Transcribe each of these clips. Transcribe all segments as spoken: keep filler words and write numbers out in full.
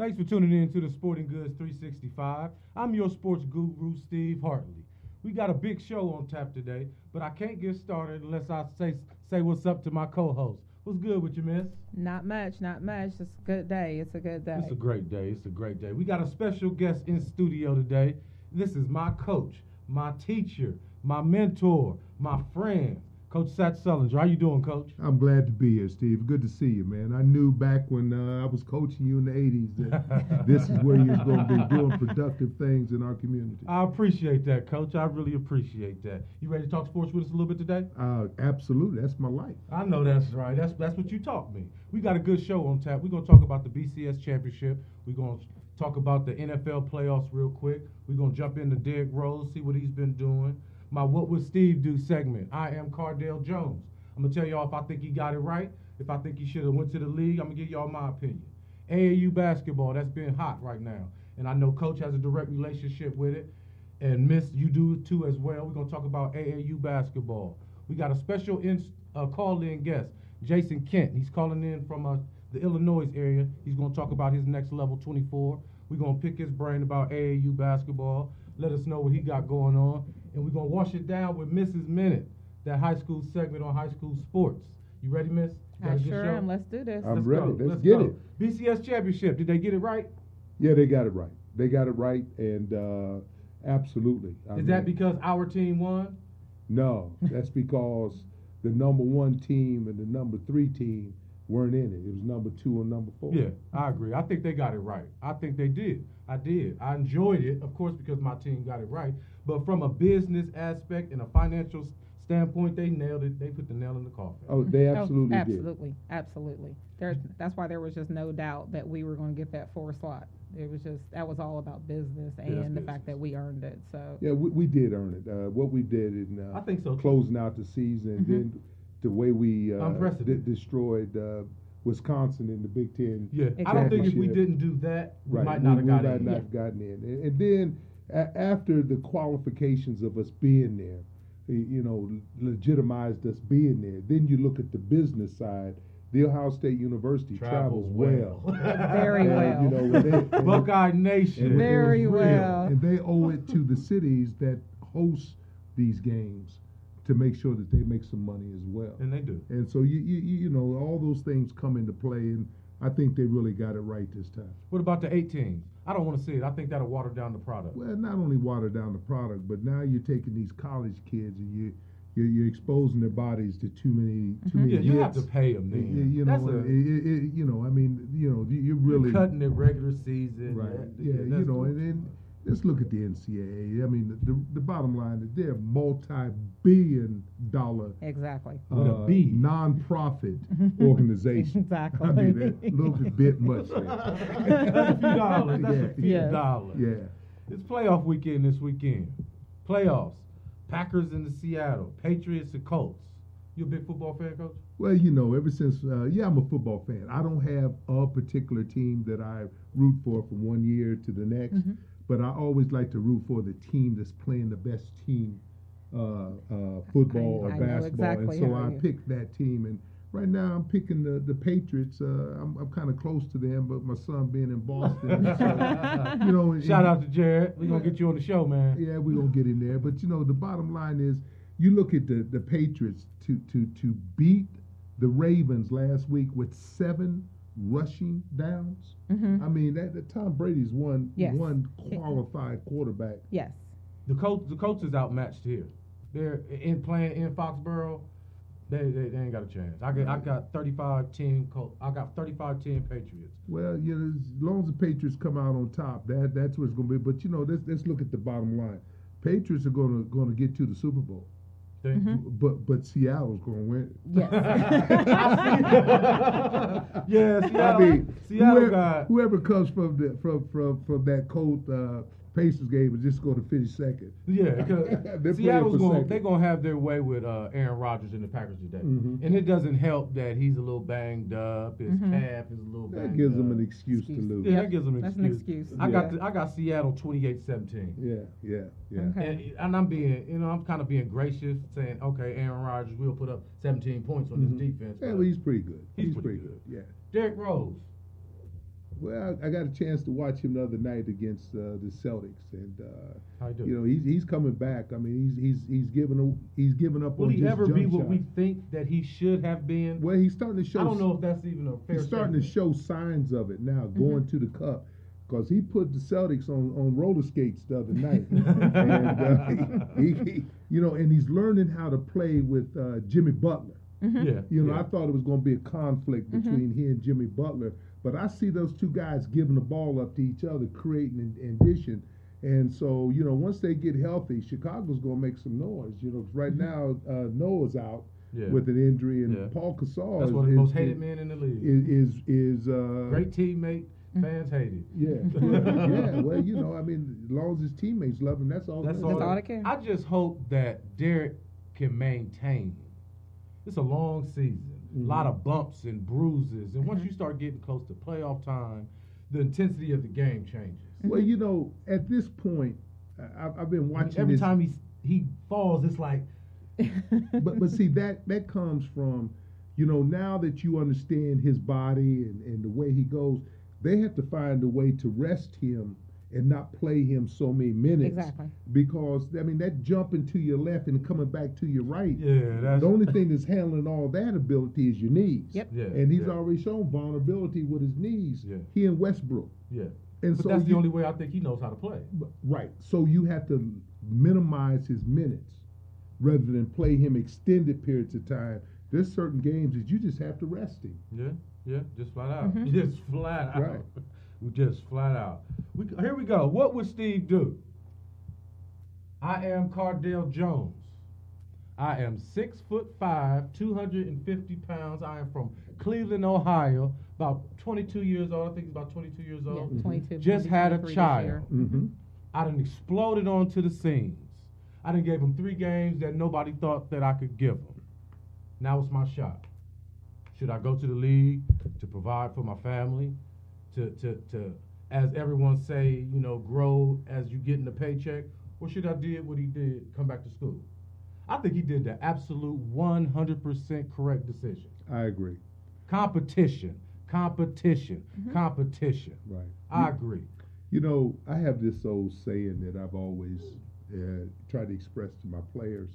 Thanks for tuning in to the Sporting Goods three sixty-five. I'm your sports guru, Steve Hartley. We got a big show on tap today, but I can't get started unless I say say what's up to my co-host. What's good with you, miss? Not much, not much. It's a good day. It's a good day. It's a great day. It's a great day. We got a special guest in studio today. This is my coach, my teacher, my mentor, my friend, Coach Sat Sullinger. How you doing, Coach? I'm glad to be here, Steve. Good to see you, man. I knew back when uh, I was coaching you in the eighties that this is where you're going to be doing productive things in our community. I appreciate that, Coach. I really appreciate that. You ready to talk sports with us a little bit today? Uh, absolutely. That's my life. I know that's right. That's that's what you taught me. We got a good show on tap. We're going to talk about the B C S championship. We're going to talk about the N F L playoffs real quick. We're going to jump into Derrick Rose, see what he's been doing. My What Would Steve Do segment. I am Cardale Jones. I'm going to tell y'all if I think he got it right, if I think he should have went to the league. I'm going to give y'all my opinion. A A U basketball, that's been hot right now. And I know Coach has a direct relationship with it. And Miss, you do too as well. We're going to talk about A A U basketball. We got a special in, uh, call-in guest, Jason Kent. He's calling in from uh, the Illinois area. He's going to talk about his next level twenty-four. We're going to pick his brain about A A U basketball. Let us know what he got going on. And we're going to wash it down with Missus Minute, that high school segment on high school sports. You ready, Miss? You I sure am. Let's do this. I'm Let's ready. go. Let's, Let's get go. it. B C S championship, did they get it right? Yeah, they got it right. They got it right, and uh, absolutely. I Is mean, that because our team won? No, that's because the number one team and the number three team weren't in it. It was number two and number four. Yeah, I agree. I think they got it right. I think they did. I did. I enjoyed it, of course, because my team got it right. But from a business aspect and a financial standpoint, they nailed it. They put the nail in the coffin. Oh, they Oh, absolutely did. absolutely, absolutely. There's that's why there was just no doubt that we were going to get that four slot. It was just that was all about business and Yeah, the business. fact that we earned it. So Yeah, we, we did earn it. Uh, what we did in uh, I think so, too. closing out the season, Mhm. then the way we uh, Unprecedented. de- destroyed uh, Wisconsin in the Big Ten. Yeah, I don't think if we Championship. didn't do that, we Right, might not have we got might in. not have gotten in. And, and then a- after the qualifications of us being there, y- you know, legitimized us being there. Then you look at the business side. The Ohio State University Travels travels well. Very And, well. You know, when they, and- Buckeye Nation. and it Very was real. well. And they owe it to the cities that host these games to make sure that they make some money as well. And they do. And so you you you know all those things come into play, and I think they really got it right this time. What about the eight teams? I don't want to see it. I think that'll water down the product. Well, not only water down the product, but now you're taking these college kids and you you're, you're exposing their bodies to too many too many Yeah, you have to hits. pay them then. You, you That's know, a, it, it, it- you know, I mean, you know, you- you're really you're cutting the regular season. right. That- Yeah, you that's know, cool. and then let's look at the N C double A. I mean, the, the, the bottom line is they're a multi-billion dollar exactly. With a uh, B. non-profit organization. Exactly. I mean, that a little bit much there. That's a few dollars. That's a Yeah. few Yes. dollars. Yeah. It's playoff weekend this weekend. Playoffs. Packers in the Seattle. Patriots and Colts. You a big football fan, Coach? Well, you know, ever since, uh, yeah, I'm a football fan. I don't have a particular team that I root for from one year to the next, Mhm. but I always like to root for the team that's playing the best team, uh, uh, football I- or I know basketball, exactly and so how I you- picked that team. And right now, I'm picking the the Patriots. Uh, I'm, I'm kind of close to them, but my son being in Boston, so, you know, and- Shout out to Jared. We're going to get you on the show, man. yeah, we're gonna get in there. But you know, the bottom line is you look at the, the Patriots to, to, to beat the Ravens last week with seven rushing downs. Mhm. I mean that, that Tom Brady's one Yes. one qualified quarterback. Yes. The coach, the coach is outmatched here. They're in playing in Foxborough. They, they, they ain't got a chance. I got I got thirty-five ten Col- I got thirty-five ten Patriots. Well, you know, as long as the Patriots come out on top, that that's what it's gonna be. But you know, let's let's look at the bottom line. Patriots are gonna gonna get to the Super Bowl. Think? Mhm. But but Seattle's gonna win. Yes. Yeah, Seattle, I mean, Seattle whoever, got. whoever comes from the from from from that Colt uh, Pacers game is just going to finish second. Yeah, because They're Seattle's playing for going. second. They're going to have their way with uh, Aaron Rodgers and the Packers today, Mhm. and it doesn't help that he's a little banged up. His Mhm. calf is a little banged That gives up. them an excuse, Excuse. to lose. Yeah, Yep, that gives them an that's an excuse. excuse. I got Yeah. the, I got Seattle twenty-eight seventeen. Yeah, yeah, yeah. Okay. And, and I'm being, you know, I'm kind of being gracious, saying, okay, Aaron Rodgers will put up seventeen points on Mhm. this defense. Yeah, but well, he's pretty good. He's pretty good. Yeah. Derrick Rose, Well, I, I got a chance to watch him the other night against uh, the Celtics, and uh, How you do? you know he's he's coming back. I mean, he's he's he's giving a, he's giving up Will on he just ever jump be what shots. we think that he should have been? Well, he's starting to show. I don't know if that's even a fair He's starting to statement. show signs of it now, going to the cup, because he put the Celtics on, on roller skates the other night, and uh, he, he, he, you know, and he's learning how to play with uh, Jimmy Butler. Yeah, You know, yeah. I thought it was going to be a conflict between he and Jimmy Butler, but I see those two guys giving the ball up to each other, creating and, and dishing. And so, you know, once they get healthy, Chicago's going to make some noise. You know, 'cause right now uh, Noah's out Yeah. with an injury, and Yeah. Paul Gasol That's is, one of the most is- hated is- men in the league. is is, is uh, Great teammate, fans hate it. Yeah, yeah, yeah. Well, you know, I mean, as long as his teammates love him, that's all. That's that all. That's all matters. that care. I just hope that Derek can maintain. It's a long season, a Mhm. lot of bumps and bruises, and once you start getting close to playoff time, the intensity of the game changes. Well, you know, at this point, I, I've been I mean, watching every this, time he he falls, it's like but but see that that comes from, you know, now that you understand his body and, and the way he goes, they have to find a way to rest him and not play him so many minutes. Exactly. Because I mean that jumping to your left and coming back to your right. yeah, that's The only thing that's handling all that ability is your knees. Yep. Yeah, And he's yeah. already shown vulnerability with his knees. Yeah. He and Westbrook. yeah. And But so that's the you- only way I think he knows how to play. Right. So you have to minimize his minutes rather than play him extended periods of time. There's certain games that you just have to rest him. Yeah, yeah, just flat out, Mhm. just flat out, Right. we just flat out. We, here we go. What would Steve do? I am Cardale Jones. I am six foot five, two hundred and fifty pounds. I am from Cleveland, Ohio. About twenty-two years old. I think he's about twenty-two years Yeah, old. twenty-two. Just maybe had a twenty-three this child. year. Mm-hmm. I done exploded onto the scenes. I done gave him three games that nobody thought that I could give him. Now it's my shot. Should I go to the league to provide for my family, to to to as everyone say, you know, grow as you get in the paycheck, or should I do what he did, come back to school? I think he did the absolute one hundred percent correct decision. I agree. Competition, competition, competition. Right. I agree. You know, I have this old saying that I've always uh, tried to express to my players.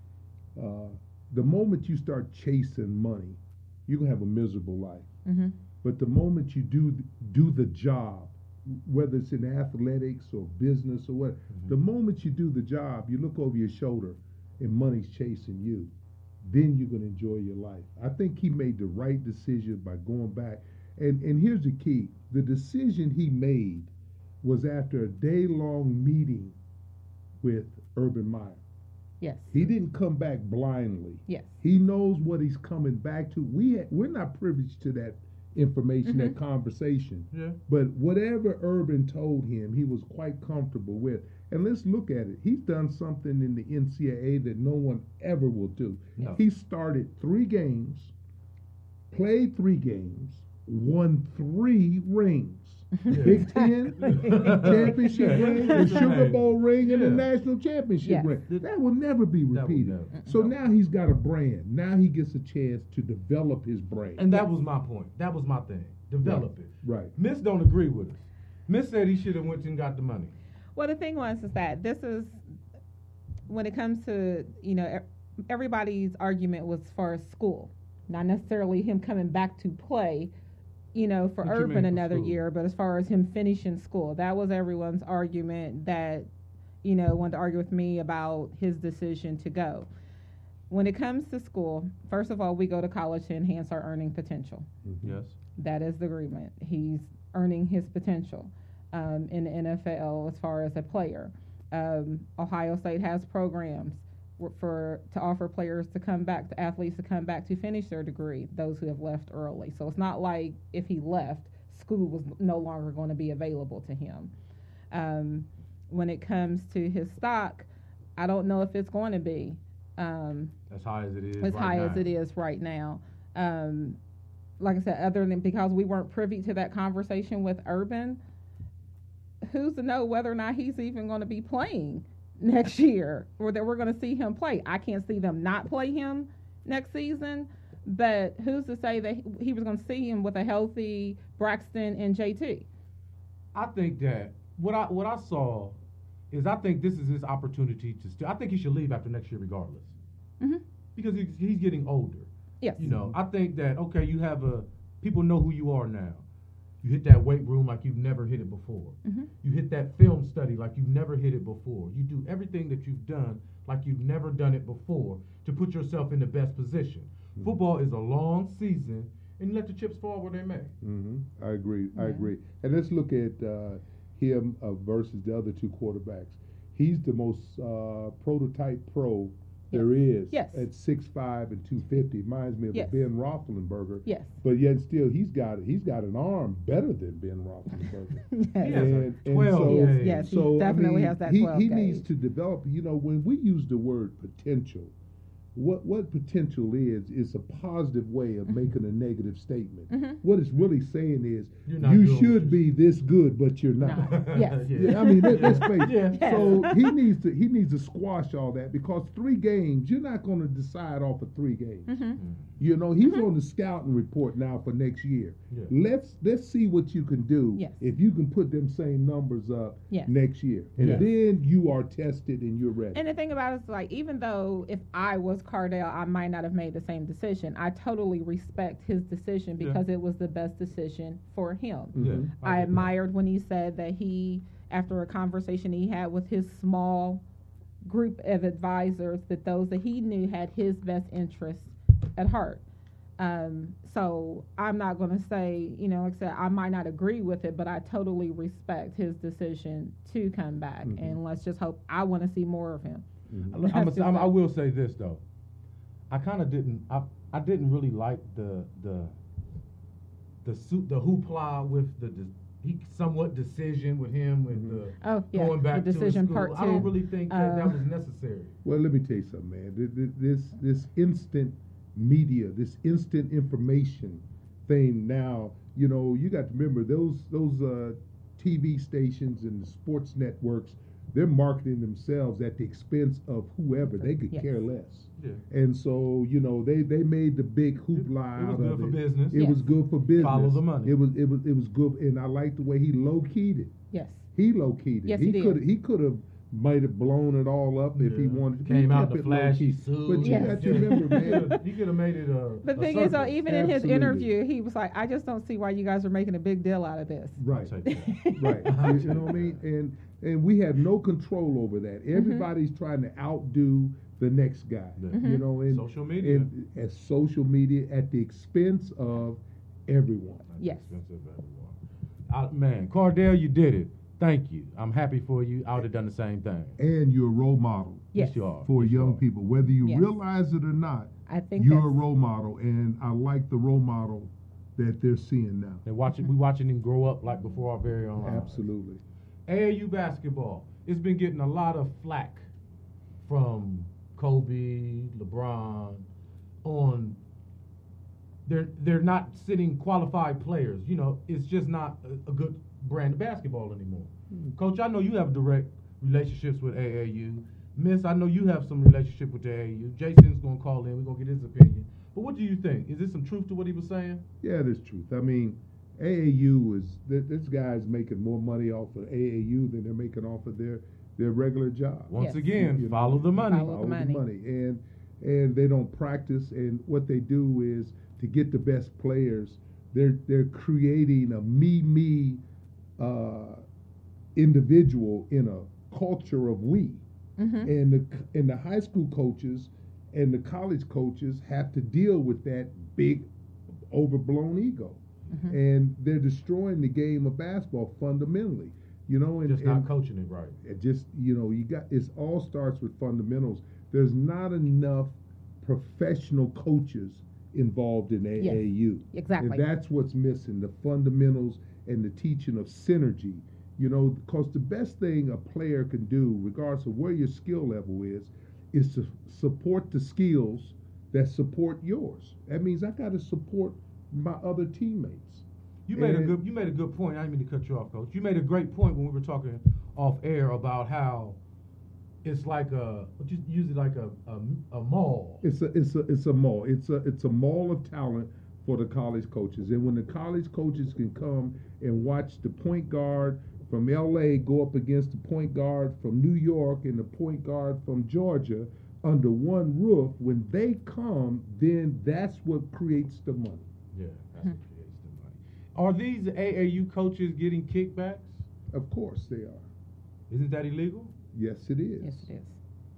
Uh, the moment you start chasing money, you're going to have a miserable life. Mm-hmm. But the moment you do do the job, whether it's in athletics or business or what, the moment you do the job, you look over your shoulder and money's chasing you, then you're going to enjoy your life. I think he made the right decision by going back. And, and here's the key. The decision he made was after a day-long meeting with Urban Meyer. Yes. He didn't come back blindly. Yes. He knows what he's coming back to. We we're not privileged to that information, that Mhm. conversation. Yeah. But whatever Urban told him, he was quite comfortable with. And let's look at it. He's done something in the N C double A that no one ever will do. No. He started three games, played three games, won three rings. Yeah. Big Ten championship Yeah. ring, the Sugar Bowl ring, and the Yeah. national championship Yes. ring. That will never be That will repeated. never. So No. now he's got a brand. Now he gets a chance to develop his brand. And that was my point. That was my thing. Develop it. Right. Miss don't agree with us. Miss said he should have went and got the money. Well, the thing was is that this is when it comes to you know e- everybody's argument was as far as school, not necessarily him coming back to play, you know, for What you mean Urban for another school? year, but as far as him finishing school, that was everyone's argument that you know wanted to argue with me about his decision to go. When it comes to school, first of all, we go to college to enhance our earning potential. Yes. That is the agreement. He's earning his potential um, in the N F L as far as a player. Um, Ohio State has programs w- for to offer players to come back, to athletes to come back to finish their degree, those who have left early. So it's not like if he left, school was no longer going to be available to him. Um, when it comes to his stock, I don't know if it's going to be. Um, As high as it is. as right high now. as it is right now. Um, like I said, other than because we weren't privy to that conversation with Urban, who's to know whether or not he's even going to be playing next year or that we're going to see him play? I can't see them not play him next season. But who's to say that he, he was going to see him with a healthy Braxton and J T? I think that what I what I saw is I think this is his opportunity to still. I think he should leave after next year regardless, Mm-hmm. because he's, he's getting older. Yes. You know, I think that okay, you have a people know who you are now. You hit that weight room like you've never hit it before. Mm-hmm. You hit that film study like you've never hit it before. You do everything that you've done like you've never done it before to put yourself in the best position. Mhm. Football is a long season, and you let the chips fall where they may. hmm I agree. I Yeah. agree. And let's look at uh, him uh, versus the other two quarterbacks. He's the most uh, prototype pro there is Yes. at six five and two fifty. Reminds me of Yes. a Ben Roethlisberger. Yes. But yet still, he's got he's got an arm better than Ben Roethlisberger. Yes. He has a And- and twelve so- Yes, gauge. yes, he So definitely I mean, has that he, twelve he gauge. needs to develop. You know, when we use the word potential, what what potential is is a positive way of making a negative statement. Mhm. What it's really saying is You're not you doing should what be this good, but you're not. Not. Yes. Yeah, I mean, let, let's face it. Yeah. Yes. So he needs to he needs to squash all that, because three games, you're not going to decide off of three games. Mhm. You know, he's Mhm. on the scouting report now for next year. Yeah. Let's let's see what you can do Yes. if you can put them same numbers up Yes. next year, and Yes. then you are tested and you're ready. And the thing about it is, like, even though if I was Cardell, I might not have made the same decision. I totally respect his decision Yeah. because it was the best decision for him. Yeah, Mhm. I get that. admired when he said that he, after a conversation he had with his small group of advisors, that those that he knew had his best interests at heart. Um, so I'm not going to say, you know, like I said, I might not agree with it, but I totally respect his decision to come back. Mhm. And let's just hope. I want to see more of him. Mhm. I'm, I'm, That's I'm, I just- will say this though. I kind of didn't. I I didn't really like the the the suit the hoopla with the, the he somewhat decision with him with the Oh, yeah, going back the to decision school. part I don't two. really think that that Uh, was necessary. Well, let me tell you something, man. Th- th- This this instant media, this instant information thing now, you know, you got to remember those those uh, T V stations and the sports networks, they're marketing themselves at the expense of whoever. They could Yes. care less. Yeah. And so, you know, they, they made the big hoopla It was out good of for it. business. It Yes. was good for business. Follow the money. It was it was it was good, and I like the way he low keyed it. Yes. He low keyed it. Yes, he he did. could he could have might have blown it all up if he Yeah. wanted. Came He out kept the it flashy low-key. suit. But you Yes. got to remember, man. He could have made it a. The a thing is, though, circus. even in his Absolutely. interview, he was like, "I just don't see why you guys are making a big deal out of this." Right, I'll take that. right. You, you know what I mean? And and we have no control over that. Everybody's trying to outdo the next guy. Yeah. Mhm. You know, and Social media. and as social media at the expense of everyone. Yes. Expensive everyone. I, man, Cardell, you did it. Thank you. I'm happy for you. I would have done the same thing. And you're a role model Yes. you are. for Yes, you young are. people, whether you Yes. realize it or not. I think You're a that's- role model, and I like the role model that they're seeing now. They're watching. We watching him grow up like before our very own eyes. Absolutely. A A U basketball. It's been getting a lot of flack from Kobe, LeBron, on. They're they're not sitting qualified players. You know, it's just not a, a good brand of basketball anymore. Mm. Coach, I know you have direct relationships with A A U. Miss, I know you have some relationship with the A A U. Jason's gonna call in. We're gonna get his opinion. But what do you think? Is there some truth to what he was saying? Yeah, there's truth. I mean, A A U is th- this guy's making more money off of A A U than they're making off of their their regular job. Once Yes. again, You know, follow the money. Follow the money. and and they don't practice. And what they do is to get the best players, they're they're creating a me me uh, individual in a culture of we. Mhm. And the and the high school coaches and the college coaches have to deal with that big overblown ego. Mhm. And they're destroying the game of basketball fundamentally. You know, and, Just and not coaching it right. it just you know, you got it all starts with fundamentals. There's not enough professional coaches involved in A A U. Exactly. And that's what's missing, the fundamentals and the teaching of synergy. You know, because the best thing a player can do, regardless of where your skill level is, is to support the skills that support yours. That means I got to support my other teammates. You made a And- good. You made a good point. I didn't mean to cut you off, Coach. You made a great point when we were talking off air about how it's like a what you use it like a, a a mall. It's a it's a it's a mall. It's a it's a mall of talent for the college coaches. And when the college coaches can come and watch the point guard from L A go up against the point guard from New York and the point guard from Georgia under one roof, when they come, then that's what creates the money. Yeah, that's what creates the money. Are these A A U coaches getting kickbacks? Of course they are. Isn't that illegal? Yes, it is. Yes, it is.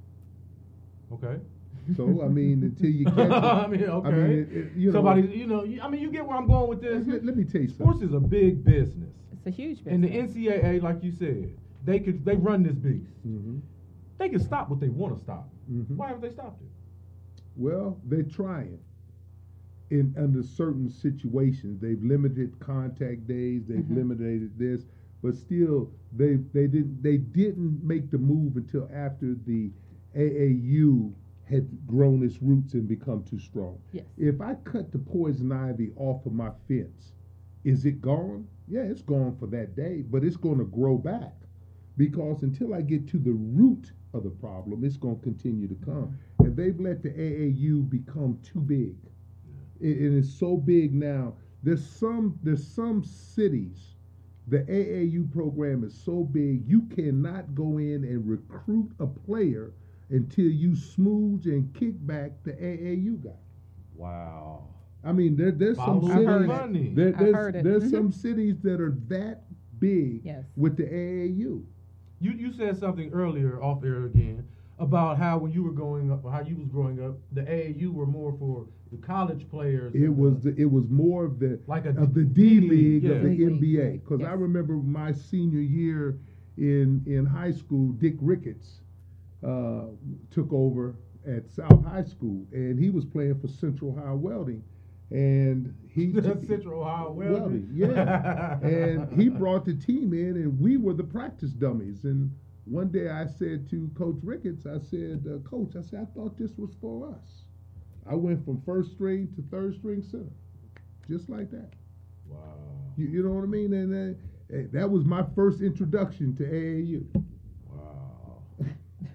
Okay. So I mean, until you catch it, I mean, okay. I mean, it, it, you know, Somebody, you know, I mean, you get where I'm going with this. let, let me tell you Sports something. is a big business, It's a huge business. and the N C double A, like you said, they could they run this beast. Mm-hmm. They can stop what they want to stop. Mhm. Why haven't they stopped it? Well, they're trying. In under certain situations, they've limited contact days. They've Mhm. limited this, but still, they they didn't they didn't make the move until after the A A U had grown its roots and become too strong. Yes. If I cut the poison ivy off of my fence, is it gone? Yeah, it's gone for that day, but it's going to grow back because until I get to the root of the problem, it's going to continue to come. And they've let the A A U become too big. It, it is so big now. There's some there's some cities, the A A U program is so big you cannot go in and recruit a player until you smooth and kick back the A A U guy. Wow. I mean, there, there's some Follow I've cities. heard it. money. There, I've there's heard it. there's Mhm. some cities that are that big Yes. with the A A U. You you said something earlier off air again about how when you were growing up, how you was growing up, the A A U were more for the college players. It and was the, it was more of the Like a of the D D League League, of yeah. the D N B A. League, Because I yes. remember my senior year in in high school, Dick Ricketts uh, took over at South High School, and he was playing for Central Ohio Welding, and he took- Central Ohio Welding, Welding. yeah. And he brought the team in, and we were the practice dummies. And one day I said to Coach Ricketts, I said, uh, Coach, I said, I thought this was for us. I went from first string to third string center, just like that. Wow. You, you know what I mean? And uh, eh, that was my first introduction to A A U. Wow.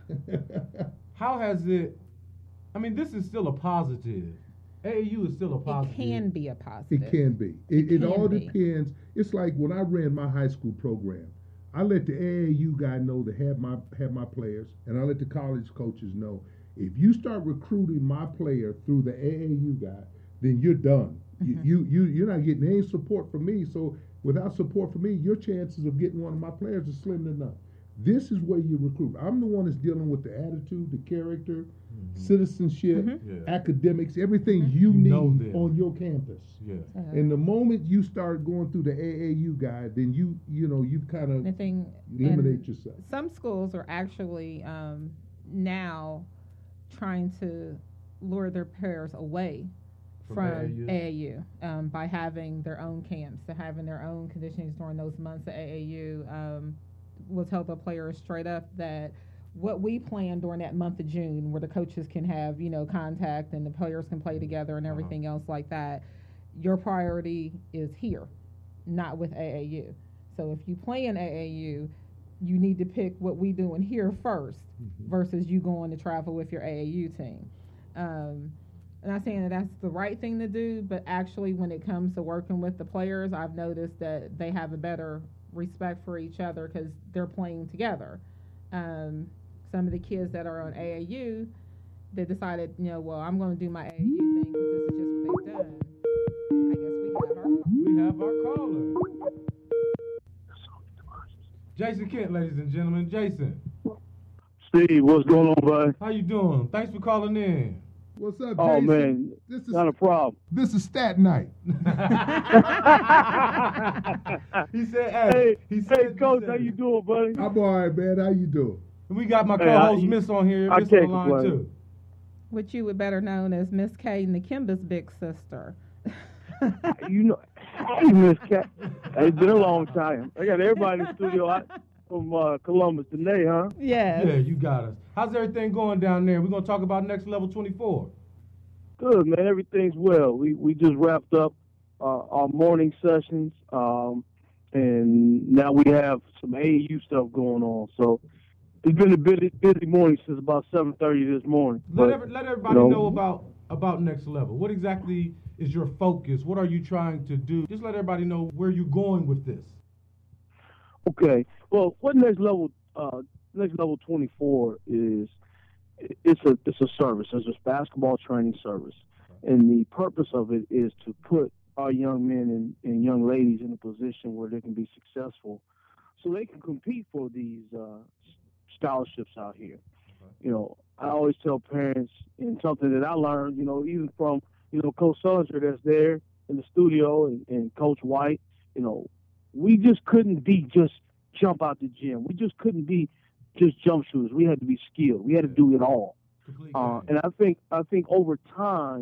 How has it? I mean, this is still a positive. A A U is still a It positive. can be a positive. It can be. It It, it can all be. depends. It's like when I ran my high school program. I let the A A U guy know to have my have my players, and I let the college coaches know if you start recruiting my player through the A A U guy, then you're done. Mhm. You, you you you're not getting any support from me. So without support from me, your chances of getting one of my players is slim to none. This is where you recruit. I'm the one that's dealing with the attitude, the character, Mhm. citizenship, Mhm. Yeah. academics, everything Mhm. you You know need them. on your campus. Yeah. Uh, And the moment you start going through the A A U guy, then you you know you kind of the thing, eliminate and yourself. some schools are actually um, now trying to lure their players away From from A A U? A A U um, by having their own camps, to having their own conditionings during those months. The A A U um, will tell the players straight up that what we plan during that month of June, where the coaches can have, you know, contact and the players can play together and Uh-huh. everything else like that, your priority is here, not with A A U. So if you play in A A U, you need to pick what we doing here first Mhm. versus you going to travel with your A A U team. Um, I'm not saying that that's the right thing to do, but actually when it comes to working with the players, I've noticed that they have a better respect for each other because they're playing together. Um, some of the kids that are on A A U, they decided, you know, well, I'm going to do my A A U thing because this is just what they've done. I guess we have our We have our caller. Jason Kent, ladies and gentlemen. Jason, Steve, what's going on, bud? how you doing? Thanks for calling in. What's up, Oh Jason? man, This is not a problem. this is stat night. He said, hey, Hey, he said, hey, he coach, said how it. you doing, buddy? I'm all right, man. How you doing? We got my Hey, co-host I- Miss on here. I Miss on the can't line complain. too. What you would better known as Miss K, Nakimba's big sister. You know, hey, Miss Cat. It's been a long time. I got everybody in the studio out from uh, Columbus today, huh? Yes. Yeah, you got us. How's everything going down there? We're gonna talk about Next Level twenty-four. Good, man. Everything's well. We we just wrapped up uh, our morning sessions, um, and now we have some A A U stuff going on. So it's been a busy, busy morning since about seven thirty this morning. Let, But, every, let everybody you know, know about about Next Level. What exactly is your focus? What are you trying to do? Just let everybody know where you're going with this. Okay. Well, what next level? Uh, next level twenty-four is it's a it's a service. It's a basketball training service, and the purpose of it is to put our young men and, and young ladies in a position where they can be successful, so they can compete for these uh, scholarships out here. Okay. You know, I always tell parents, and something that I learned, you know, even from you know Coach Sullinger that's there in the studio, and, and Coach White, you know, we just couldn't be just jump out the gym. We just couldn't be just jump shooters. We had to be skilled. We had to do it all. Complete Uh, game. and I think I think over time,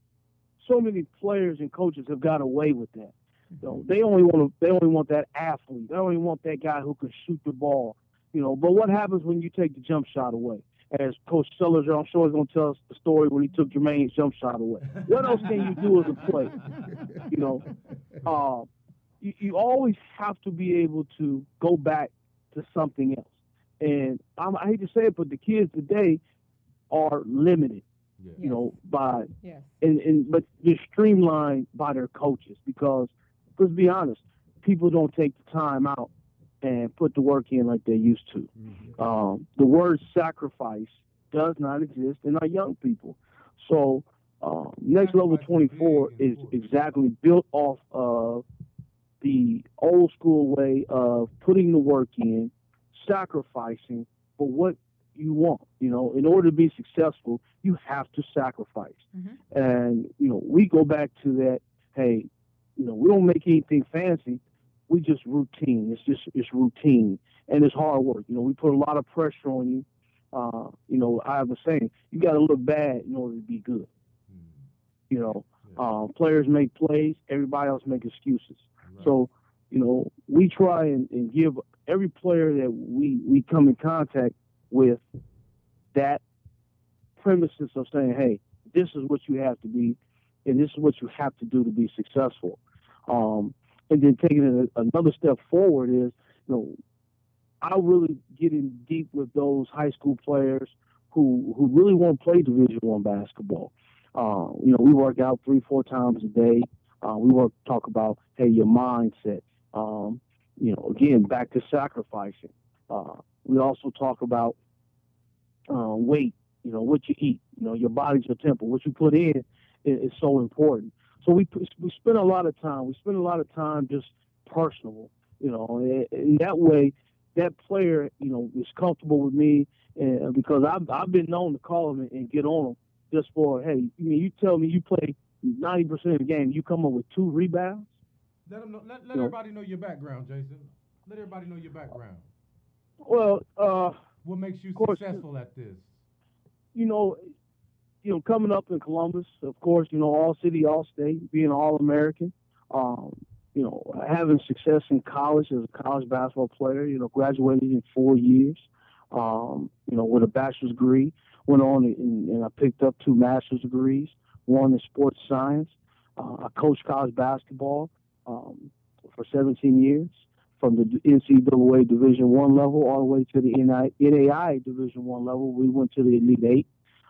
so many players and coaches have got away with that. You know, they only want to, they only want that athlete. They only want that guy who can shoot the ball. You know, but what happens when you take the jump shot away? As Coach Sellers, I'm sure, is going to tell us the story when he took Jermaine's jump shot away. What else can you do as a player? You know, uh, you, you always have to be able to go back to something else. And I'm, I hate to say it, but the kids today are limited, Yeah. you know, by Yes. and, and but they're streamlined by their coaches because, let's be honest, people don't take the time out and put the work in like they used to. Mhm. Um, the word sacrifice does not exist in our young people. So um, Next Level Sacrifice is twenty-four big in is sports. exactly built off of the old school way of putting the work in, sacrificing for what you want. You know, in order to be successful, you have to sacrifice. Mhm. And, you know, we go back to that, hey, you know, we don't make anything fancy. We just routine. It's just, it's routine. And it's hard work. You know, we put a lot of pressure on you. Uh, you know, I have a saying, you got to look bad in order to be good. Mm. You know, Yeah. uh, players make plays. Everybody else make excuses. Right. So, you know, we try and, and give every player that we, we come in contact with that premises of saying, hey, this is what you have to be, and this is what you have to do to be successful. Um, and then taking it a, another step forward is, you know, I really get in deep with those high school players who who really want to play Division One basketball. Uh, you know, we work out three, four times a day. Uh, we work talk about, hey, your mindset. Um, you know, again, back to sacrificing. Uh, we also talk about uh, weight. You know, what you eat. You know, your body's your temple. What you put in is, is so important. So we we spend a lot of time. We spend a lot of time just personable. You know, and, and that way, that player, you know, is comfortable with me, and because I've I've been known to call him and, and get on him just for, hey, you mean you tell me you play ninety percent of the game, you come up with two rebounds. Let them know, let, let You know. everybody know your background, Jason. Let everybody know your background. Well, uh, What makes you course. successful at this? you know, you know, coming up in Columbus, of course, you know, all city, all state, being an All American. Um, you know, having success in college as a college basketball player, you know, graduated in four years, um, you know, with a bachelor's degree, went on and, and I picked up two master's degrees, one in sports science. Uh, I coached college basketball um, for seventeen years, from the N C double A Division One level all the way to the N A I Division One level. We went to the Elite Eight.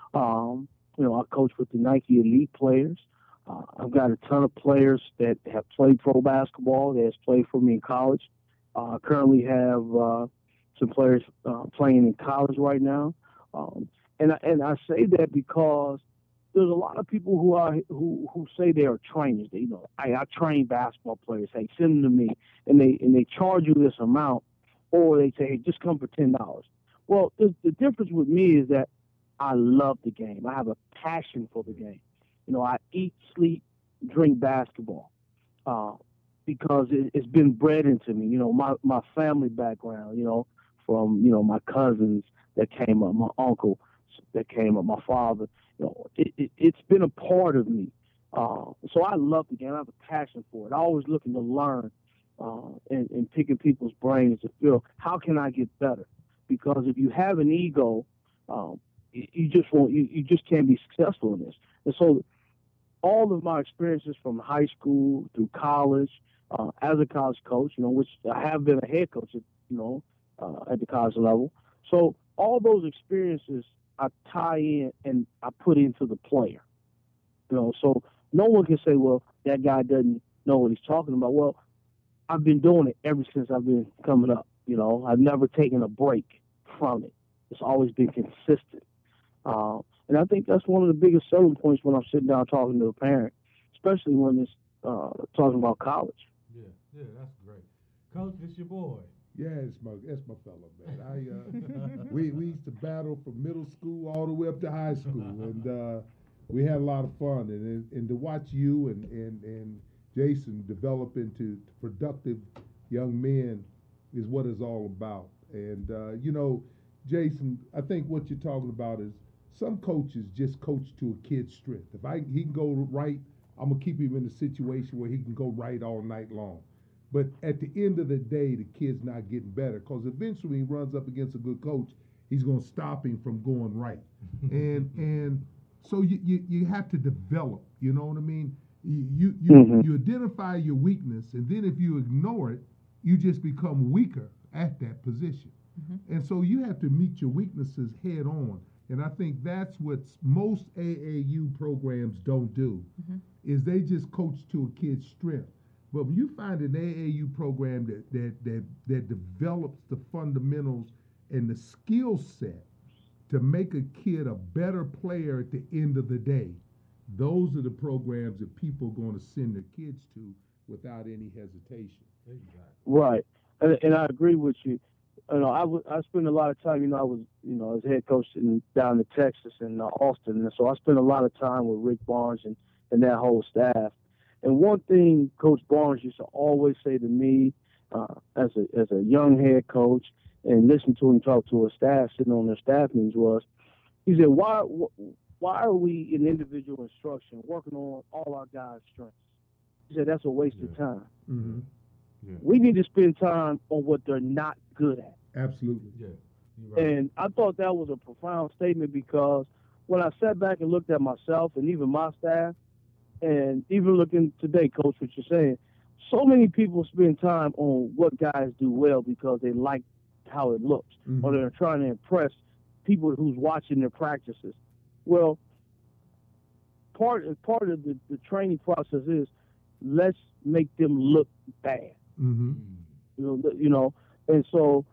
Um, you know, I coach with the Nike Elite players. Uh, I've got a ton of players that have played pro basketball, that has played for me in college. Uh, I currently have uh, some players uh, playing in college right now. Um, and, I, and I say that because there's a lot of people who are who, who say they are trainers. They, you know, I, I train basketball players. Hey, send them to me, and they and they charge you this amount, or they say, hey, just come for ten dollars. Well, the, the difference with me is that I love the game. I have a passion for the game. You know, I eat, sleep, drink basketball uh, because it, it's been bred into me. You know, my, my family background, you know, from, you know, my cousins that came up, my uncle that came up, my father, you know, it, it, it's been a part of me. Uh, so I love the game. I have a passion for it. I always looking to learn uh, and, and picking people's brains to feel, how can I get better? Because if you have an ego, um, you just won't, you, you just can't be successful in this. And so all of my experiences from high school through college, uh, as a college coach, you know, which I have been a head coach, at, you know, uh, at the college level, So all those experiences I tie in and I put into the player. You know, so no one can say, well, that guy doesn't know what he's talking about. Well, I've been doing it ever since I've been coming up. You know, I've never taken a break from it. It's always been consistent. Uh, and I think that's one of the biggest selling points when I'm sitting down talking to a parent, especially when it's uh, talking about college. Yeah, yeah, that's great. Coach, this your boy. Yeah, it's my that's my fella, man. I uh, we we used to battle from middle school all the way up to high school, and uh, we had a lot of fun. And and to watch you and and and Jason develop into productive young men is what it's all about. And uh, you know, Jason, I think what you're talking about is some coaches just coach to a kid's strength. If I he can go right, I'm gonna keep him in a situation where he can go right all night long. But at the end of the day, the kid's not getting better because eventually he runs up against a good coach, he's going to stop him from going right. and and so you, you, you have to develop, you know what I mean? You you, you, Mhm. you identify your weakness, and then if you ignore it, you just become weaker at that position. And so you have to meet your weaknesses head on. And I think that's what most A A U programs don't do, is they just coach to a kid's strength. But when you find an A A U program that that that that develops the fundamentals and the skill set to make a kid a better player at the end of the day, those are the programs that people are going to send their kids to without any hesitation. Exactly. Right, and, and I agree with you. You know, I, w- I spent a lot of time. You know, I was you know as head coach in, down in Texas and uh, Austin, and so I spent a lot of time with Rick Barnes and, and that whole staff. And one thing Coach Barnes used to always say to me uh, as a as a young head coach, and listen to him talk to his staff sitting on their staff meetings was, he said, why why are we in individual instruction working on all our guys' strengths? He said that's a waste Yeah. of time. Mm-hmm. Yeah. We need to spend time on what they're not good at. Absolutely. Yeah. You're right. And I thought that was a profound statement because when I sat back and looked at myself and even my staff, and even looking today, Coach, what you're saying, so many people spend time on what guys do well because they like how it looks, Mhm. or they're trying to impress people who's watching their practices. Well, part part of the, the training process is let's make them look bad. Mm-hmm. You know, th- you know, and so,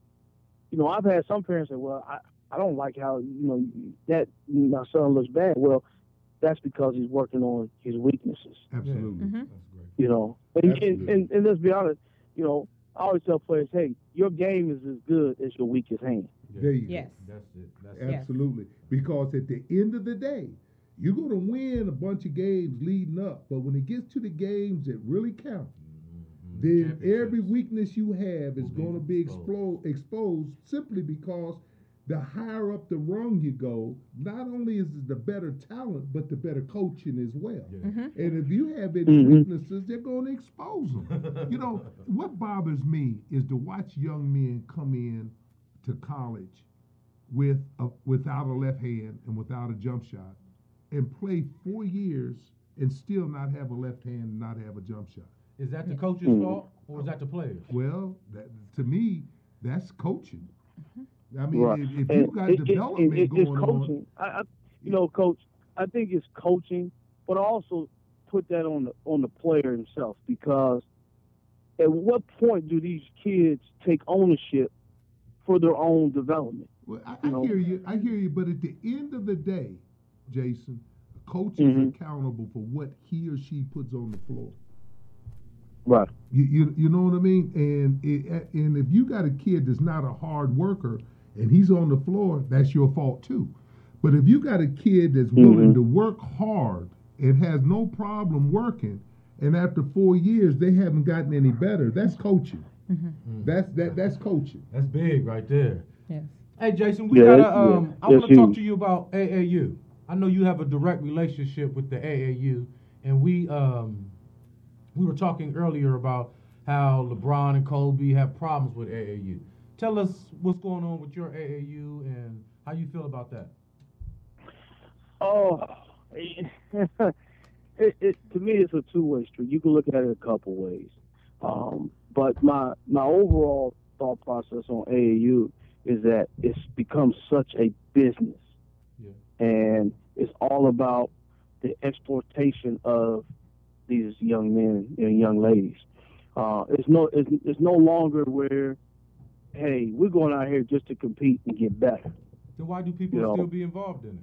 you know, I've had some parents say, "Well, I, I don't like how you know that my son looks bad." Well, that's because he's working on his weaknesses. Absolutely. Mhm. That's great. You know, and, and, Absolutely. and, and let's be honest, you know, I always tell players, hey, your game is as good as your weakest hand. Yeah. There you Yes. That's it. That's it. Yes. Absolutely. Because at the end of the day, you're going to win a bunch of games leading up, but when it gets to the games that really count, Mhm. then Championships. every weakness you have is Will be going to be exposed. explo- exposed simply because the higher up the rung you go, not only is it the better talent, but the better coaching as well. Yeah. Mhm. And if you have any Mhm. weaknesses, they're going to expose them. You know, what bothers me is to watch young men come in to college with a, without a left hand and without a jump shot and play four years and still not have a left hand and not have a jump shot. Is that the coach's Mhm. fault or is that the players? Well, that, to me, that's coaching. I mean, Right. if, if And you've got it- it- development it- it's going on, coaching. I, I, you know, Coach, I think it's coaching, but I also put that on the on the player himself because at what point do these kids take ownership for their own development? well, I, you I know. hear you. I hear you. But at the end of the day, Jason, a coach is Mhm. accountable for what he or she puts on the floor. Right. You, you, you know what I mean? And it, and if you got a kid that's not a hard worker and he's on the floor, that's your fault too. But if you got a kid that's willing Mhm. to work hard and has no problem working, and after four years they haven't gotten any better, that's coaching. Mhm. That's that that's coaching. That's big right there. Yes. Hey, Jason, we Yeah, gotta. that's- Um, yeah, I want that's to talk huge. to you about A A U. I know you have a direct relationship with the A A U, and we um, we were talking earlier about how LeBron and Kobe have problems with A A U. Tell us what's going on with your A A U and how you feel about that. Oh, it, it, to me, it's a two-way street. You can look at it a couple ways. Um, but my my overall thought process on A A U is that it's become such a business, Yeah. and it's all about the exploitation of these young men and young ladies. Uh, it's no, it's, it's no longer where, hey, we're going out here just to compete and get better. Then why do people You know. still be involved in it?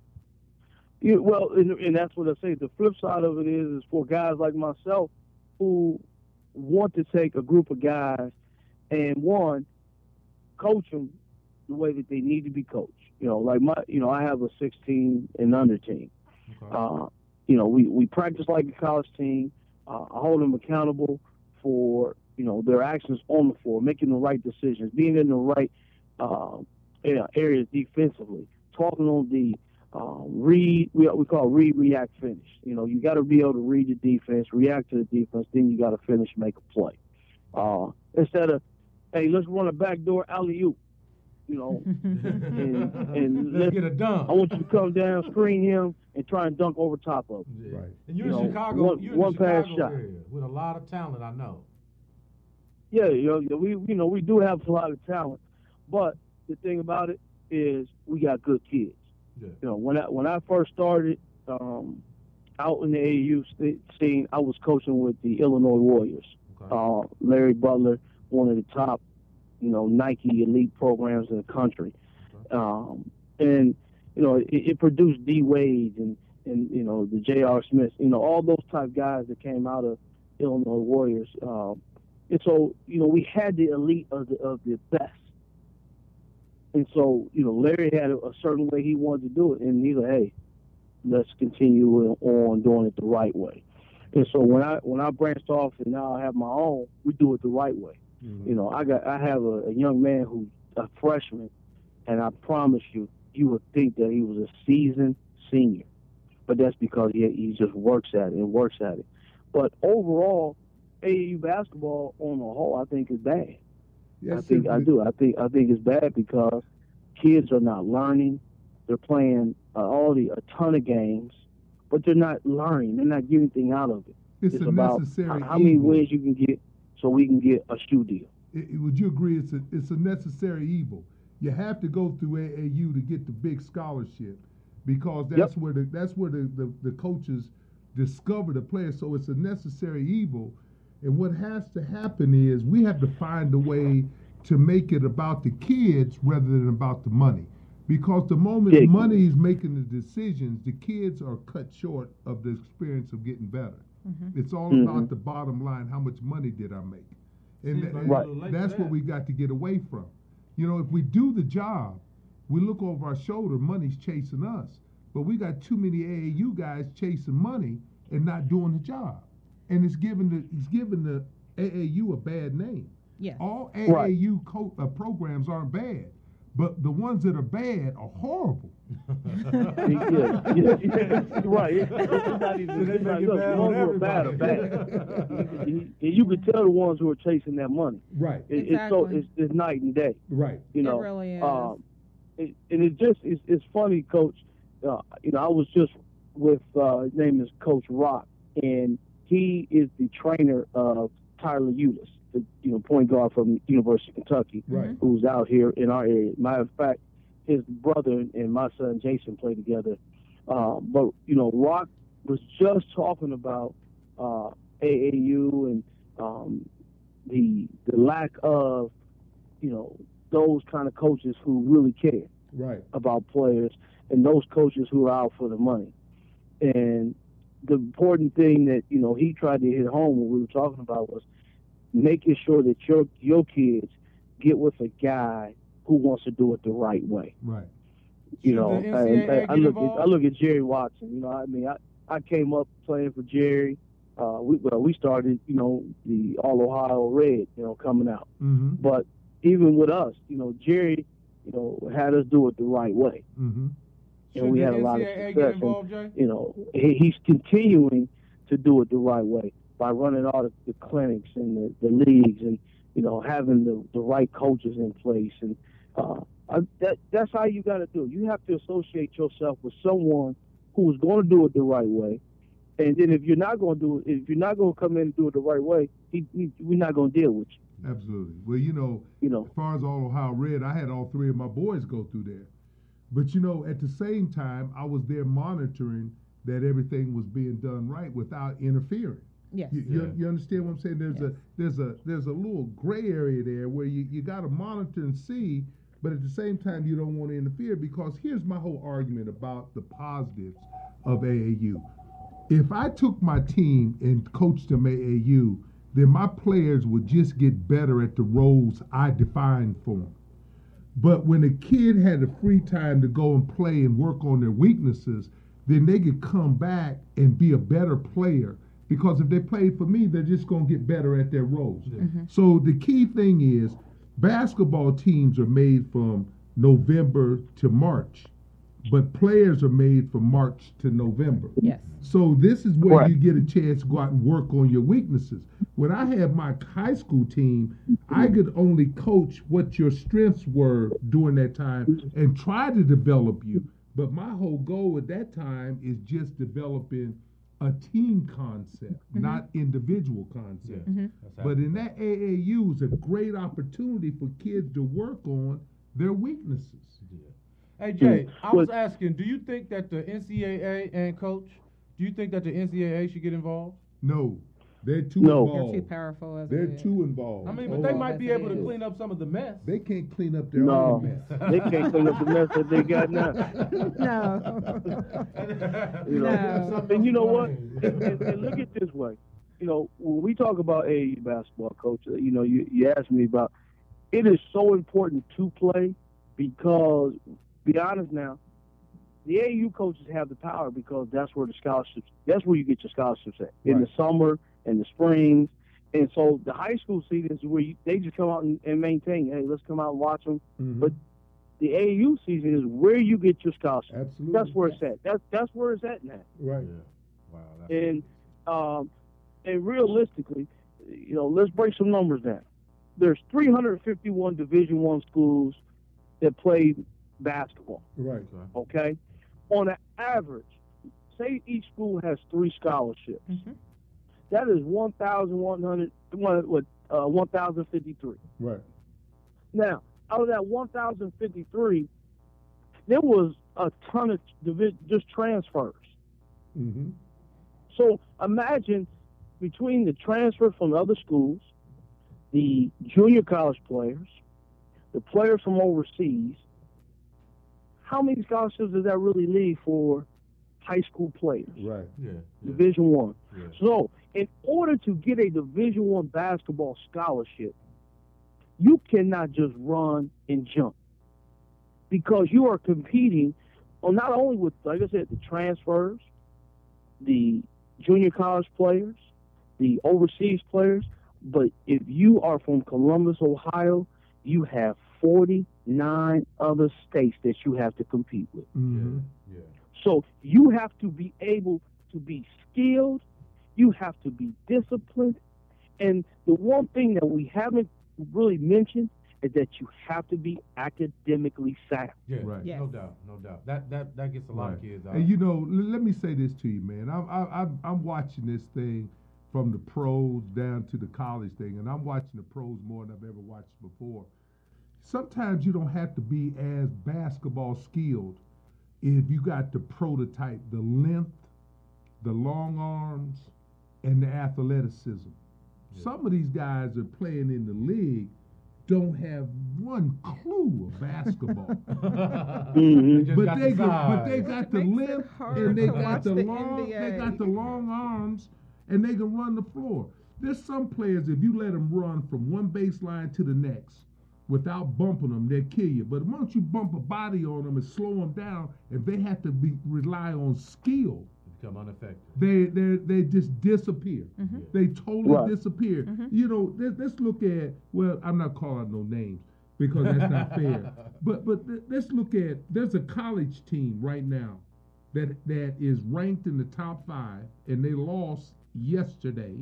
Yeah, well, and, and that's what I say. The flip side of it is, is for guys like myself who want to take a group of guys and one, coach them the way that they need to be coached. You know, like my, you know, I have a sixteen and under team. Okay. Uh, you know, we, we practice like a college team. Uh, I hold them accountable for, you know, their actions on the floor, making the right decisions, being in the right uh, areas defensively, talking on the um, read, we, we call read, react, finish. You know, you got to be able to read the defense, react to the defense, then you got to finish, make a play. Uh, instead of, hey, let's run a backdoor alley-oop, you know, and, and let's let's, get a dunk. I want you to come down, screen him, and try and dunk over top of him. Yeah. Right. And you're You in know, Chicago. one- you're in one the pass Chicago shot. area with a lot of talent. I know. Yeah, you know, we you know we do have a lot of talent, but the thing about it is we got good kids. Yeah. You know, when I when I first started um, out in the A A U st- scene, I was coaching with the Illinois Warriors. Okay. Uh, Larry Butler, one of the top, you know, Nike elite programs in the country, Okay. um, and you know it, it produced D Wade and and you know the J R Smiths, you know all those type guys that came out of Illinois Warriors. Um, and so you know we had the elite of the of the best. And so, you know, Larry had a, a certain way he wanted to do it, and he said, "Hey, let's continue on doing it the right way." And so when I when I branched off and now I have my own, we do it the right way. Mhm. You know, I got I have a, a young man who's a freshman, and I promise you, you would think that he was a seasoned senior, but that's because he he just works at it and works at it. But overall, A A U basketball on the whole, I think is bad. Yes, I think sir. I do. I think I think it's bad because kids are not learning. They're playing uh, all the a ton of games, but they're not learning. They're not getting anything out of it. It's, It's a about necessary how, how many evil. wins you can get so we can get a shoe deal. I- I- would you agree it's a it's a necessary evil? You have to go through A A U to get the big scholarship because that's Yep. where the that's where the, the, the coaches discover the players. So it's a necessary evil. And what has to happen is we have to find a way to make it about the kids rather than about the money. Because the moment Yeah. money is making the decisions, the kids are cut short of the experience of getting better. Mm-hmm. It's all Mhm. about the bottom line. How much money did I make? And, Seems like and we're a little late that's for what that. we got to get away from. You know, if we do the job, we look over our shoulder, money's chasing us. But we got too many A A U guys chasing money and not doing the job. And it's giving the it's giving the A A U a bad name. Yes. All A A U Right. co- uh, programs aren't bad, but the ones that are bad are horrible. yeah, yeah, yeah, right. It- it's not even. So they It's not, make it look, bad the on ones who are bad are everybody. bad. And you can tell the ones who are chasing that money. Right, It, It's so Exactly. it's, it's night and day. right. You It know, really is. Um, it, and it just it's, it's funny, Coach. Uh, you know, I was just with uh, his name is Coach Rock, and he is the trainer of Tyler Eulis, the you know point guard from University of Kentucky, Right. who's out here in our area. Matter of fact, his brother and my son Jason play together. Uh, but you know, Rock was just talking about uh, A A U and um, the the lack of you know those kind of coaches who really care Right. about players and those coaches who are out for the money. And the important thing that you know he tried to hit home when we were talking about was making sure that your your kids get with a guy who wants to do it the right way. Right. You Should know, the I, N C double A I, I get look at involved? I look at Jerry Watson. You know, I mean, I I came up playing for Jerry. Uh, we well, we started, you know, the All Ohio Red, you know, coming out. Mm-hmm. But even with us, you know, Jerry, you know, had us do it the right way. Mm-hmm. Should And we the had a lot of N C double A success. get And, involved, Jay? you know, he, he's continuing to do it the right way by running all the, the clinics and the, the leagues and, you know, having the, the right coaches in place. And uh, I, that that's how you got to do it. You have to associate yourself with someone who is going to do it the right way. And then if you're not going to do it, if you're not going to come in and do it the right way, he, he, we're not going to deal with you. Absolutely. Well, you know, You know. as far as all Ohio Red, I had all three of my boys go through there. But you know, at the same time, I was there monitoring that everything was being done right without interfering. Yes. You, you, Yeah. you understand what I'm saying? There's Yes. a there's a there's a little gray area there where you, you got to monitor and see, but at the same time you don't want to interfere, because here's my whole argument about the positives of A A U. If I took my team and coached them A A U, then my players would just get better at the roles I defined for them. But when a kid had the free time to go and play and work on their weaknesses, then they could come back and be a better player. Because if they played for me, they're just going to get better at their roles. Yeah. So the key thing is, basketball teams are made from November to March, but players are made from March to November. Yes. So this is where Correct. you get a chance to go out and work on your weaknesses. When I had my high school team, I could only coach what your strengths were during that time and try to develop you. But my whole goal at that time is just developing a team concept, not individual concept. Yeah. That's But in happening. that A A U is a great opportunity for kids to work on their weaknesses. Yeah. Hey Jay, I was But- asking, do you think that the N C double A and coach, do you think that the N C double A should get involved? No, they're too No. They're involved. too powerful as They're it is. too involved. I mean, Oh, but they Oh, might as be it able to is. clean up some of the mess. They can't clean up their No, own mess. they can't clean up the mess that they got now. No. You know, No. and you know what? And, and, and look at it this way. You know, when we talk about A A U basketball, coach, uh, you know, you, you asked me about. It is so important to play because, be honest now, the A A U coaches have the power because that's where the scholarships. That's where you get your scholarships at in the Right. summer and the springs. And so the high school season is where you, they just come out and, and maintain. Hey, let's come out and watch them. Mhm. But the A A U season is where you get your scholarship. Absolutely. That's where it's at. That's that's where it's at now. Right. Yeah. Wow. That's And um, and realistically, you know, let's break some numbers down. There's three hundred fifty-one Division One schools that play basketball. Right. okay. Okay, on an average, say each school has three scholarships. Mhm. That is one thousand one hundred, what, uh, one thousand fifty-three. Right. Now, out of that one thousand fifty-three, there was a ton of divi- just transfers. Mm-hmm. So imagine between the transfer from other schools, the junior college players, the players from overseas, how many scholarships does that really leave for high school players? Right. Yeah. Yeah. Division One. Yeah. So, in order to get a Division One basketball scholarship, you cannot just run and jump because you are competing on not only with, like I said, the transfers, the junior college players, the overseas players, but if you are from Columbus, Ohio, you have forty-nine other states that you have to compete with. Mm-hmm. Yeah. So you have to be able to be skilled. You have to be disciplined. And the one thing that we haven't really mentioned is that you have to be academically sound. Yeah. Right. Yes. No doubt. No doubt. That that that gets a lot of Right. kids out. And you know, l- let me say this to you, man. I'm I, I'm I'm watching this thing from the pros down to the college thing, and I'm watching the pros more than I've ever watched before. Sometimes you don't have to be as basketball skilled if you got the prototype, the length, the long arms, and the athleticism. Yeah. Some of these guys are playing in the league don't have one clue of basketball. Mhm. Just But got they the got, but they size. got the Makes it length hard and they to got watch the the long, N B A. they got the long arms, and they can run the floor. There's some players, if you let them run from one baseline to the next without bumping them, they'll kill you. But once you bump a body on them and slow them down, and they have to be rely on skill, Become ineffective. they they they just disappear. Mhm. They totally Right. disappear. Mhm. You know, let's, let's look at. Well, I'm not calling no names because that's not fair. But but th- let's look at. There's a college team right now that that is ranked in the top five, and they lost yesterday.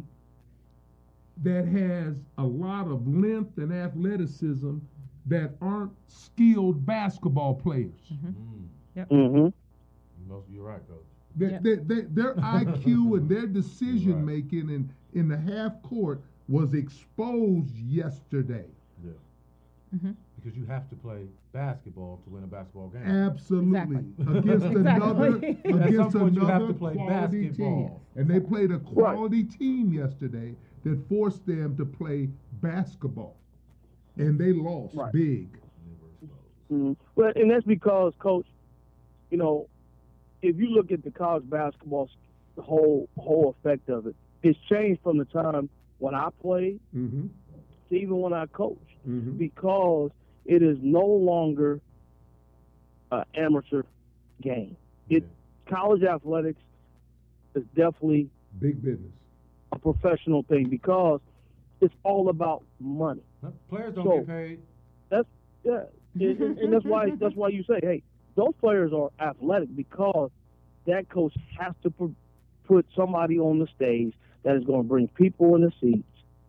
That has a lot of length and athleticism that aren't skilled basketball players. Mm. Mm-hmm. You must be right, coach. They, Yeah. they, they, their I Q and their decision Right. making in, in the half court was exposed yesterday. Yeah. Mm-hmm. Because you have to play basketball to win a basketball game. Absolutely. Exactly. Against another Exactly. At against some point you have another to play quality team. basketball. And they played a quality team yesterday that forced them to play basketball. And they lost Right. big. Mm-hmm. Well, and that's because, Coach, you know, if you look at the college basketball, the whole whole effect of it, it's changed from the time when I played Mm-hmm. to even when I coached, Mm-hmm. because it is no longer an amateur game. It college athletics is definitely Big business. a professional thing because it's all about money. Huh? Players don't So- get paid. Yeah, and, and- and that's why that's why you say, hey, those players are athletic because that coach has to pu- put somebody on the stage that is going to bring people in the seats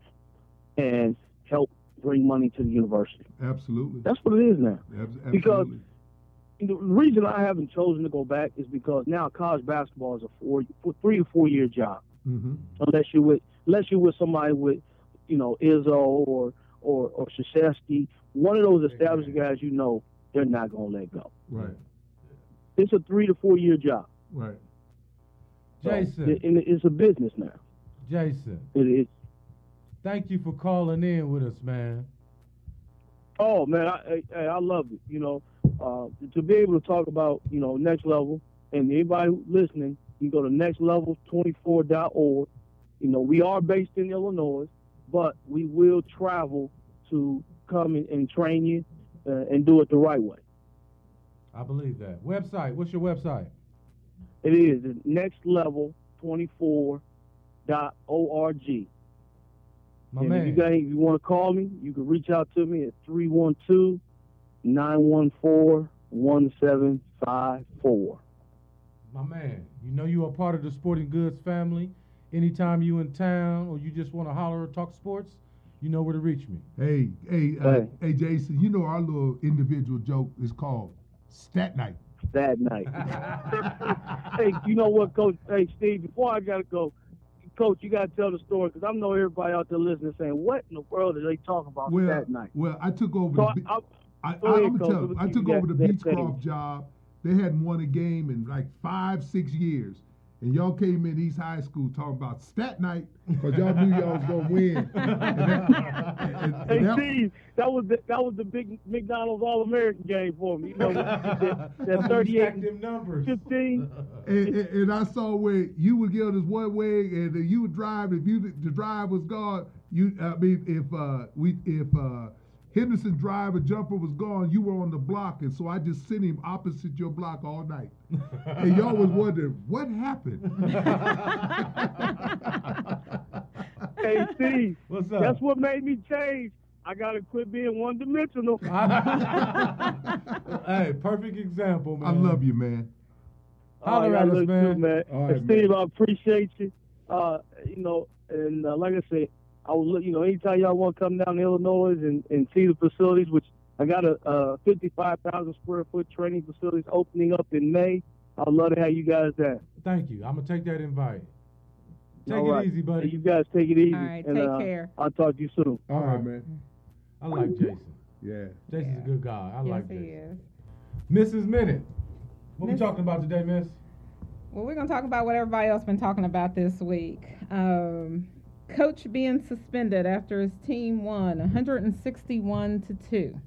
and help bring money to the university. Absolutely. That's what it is now. Abs- because- absolutely. And the reason I haven't chosen to go back is because now college basketball is a four, three to four year job. Mm-hmm. Unless you're with, unless you're with somebody with, you know, Izzo or or or Krzyzewski, one of those established guys, you know, they're not gonna let go. Right. It's a three to four year job. Right. So, Jason. it- and it's a business now. Jason, It is. thank you for calling in with us, man. Oh man, I I, I love it. You know, uh, to be able to talk about, you know, next level, and anybody listening, you can go to next level twenty-four dot org. You know, we are based in Illinois, but we will travel to come and, and train you uh, and do it the right way. I believe that. Website, what's your website? It is next level twenty-four dot org. My and man. if you got, if you want to call me, you can reach out to me at three one two, nine one four, one seven five four. My man, you know you are part of the Sporting Goods family. Anytime you in town or you just want to holler or talk sports, you know where to reach me. Hey, hey, uh, Hey. hey, Jason. You know our little individual joke is called Stat Night. That night. Hey, you know what, Coach? Hey, Steve, before I got to go, Coach, you got to tell the story because I know everybody out there listening saying, what in the world are they talking about Well, that night? well, I took over. So the, I, I, I, go ahead, I'm gonna Coach. tell you, Let's I see took what over the that- that Beechcroft is. job. They hadn't won a game in like five, six years. And y'all came in East High School talking about Stat Night because y'all knew y'all was gonna win. And that- and- and Hey, that- Steve, that was the, that was the big McDonald's All-American game for me. You know, that, that That's when you thirty-eight stack and them numbers. fifteen. and, and, and I saw where you would get on this one way, and then you would drive. If you the drive was gone, you I mean, if uh, we if uh, Henderson's driver jumper was gone, you were on the block, and so I just sent him opposite your block all night. And y'all was wondering what happened. Hey, Steve, What's up? that's what made me change. I got to quit being one-dimensional. Hey, perfect example, man. I love you, man. Holler Oh, at I us, love man. you, man. All right, And Steve, man. I appreciate you. Uh, you know, and uh, like I said, I will look. You know, anytime y'all want to come down to Illinois and, and see the facilities, which I got a uh, fifty-five thousand square foot training facilities opening up in May. I'd love to have you guys there. Thank you. I'm gonna take that invite. Take All it right. easy, buddy. You guys take it easy. All right, and, take uh, care. I'll talk to you soon. All right, man. I like Jason. Yeah. Jason's Yeah. a good guy. I yes, like he Jason. is. Missus Minute. What we Miss- talking about today, Miss? Well, we're going to talk about what everybody else been talking about this week. Um, coach being suspended after his team won one sixty-one to two.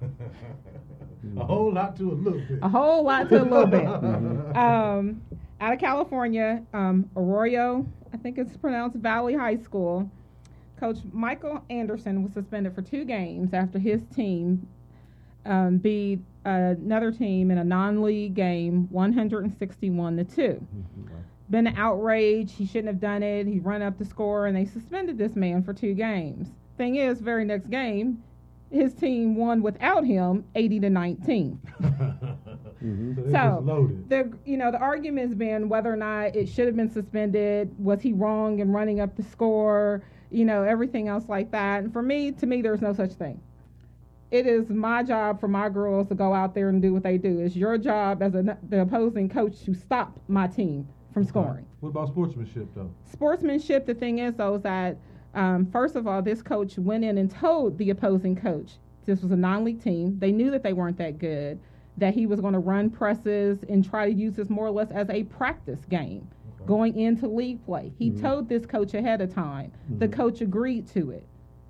A whole lot to a little bit. A whole lot to a little bit. Um, out of California, um, Arroyo, I think it's pronounced Valley High School. Coach Michael Anderson was suspended for two games after his team um, beat another team in a non-league game, one sixty-one to two. Been an outrage. He shouldn't have done it. He run up the score, and they suspended this man for two games. Thing is, very next game, his team won without him, eighty to nineteen. Mhm. So, they So, just loaded. The you know the argument has been whether or not it should have been suspended. Was he wrong in running up the score? You know, everything else like that. And for me, to me, there's no such thing. It is my job for my girls to go out there and do what they do. It's your job as a, the opposing coach to stop my team from scoring. What about sportsmanship, though? Sportsmanship, the thing is, though, is that Um, first of all, this coach went in and told the opposing coach this was a non-league team. They knew that they weren't that good, that he was going to run presses and try to use this more or less as a practice game okay. going into league play. He mm-hmm. told this coach ahead of time. Mm-hmm. The coach agreed to it.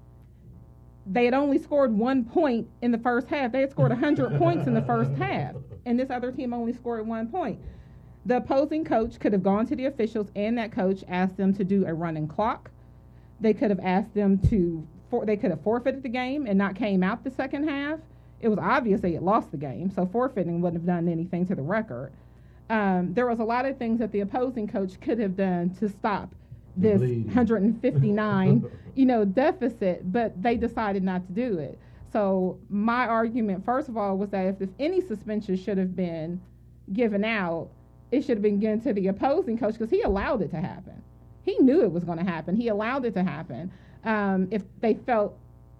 They had only scored one point in the first half. They had scored one hundred points in the first half, and this other team only scored one point. The opposing coach could have gone to the officials and that coach asked them to do a running clock. They could have asked them to, for, they could have forfeited the game and not came out the second half. It was obvious they had lost the game, so forfeiting wouldn't have done anything to the record. Um, there was a lot of things that the opposing coach could have done to stop this one hundred fifty-nine, you know, deficit, but they decided not to do it. So my argument, first of all, was that if, if any suspension should have been given out, it should have been given to the opposing coach because he allowed it to happen. He knew it was going to happen. He allowed it to happen. Um, if they felt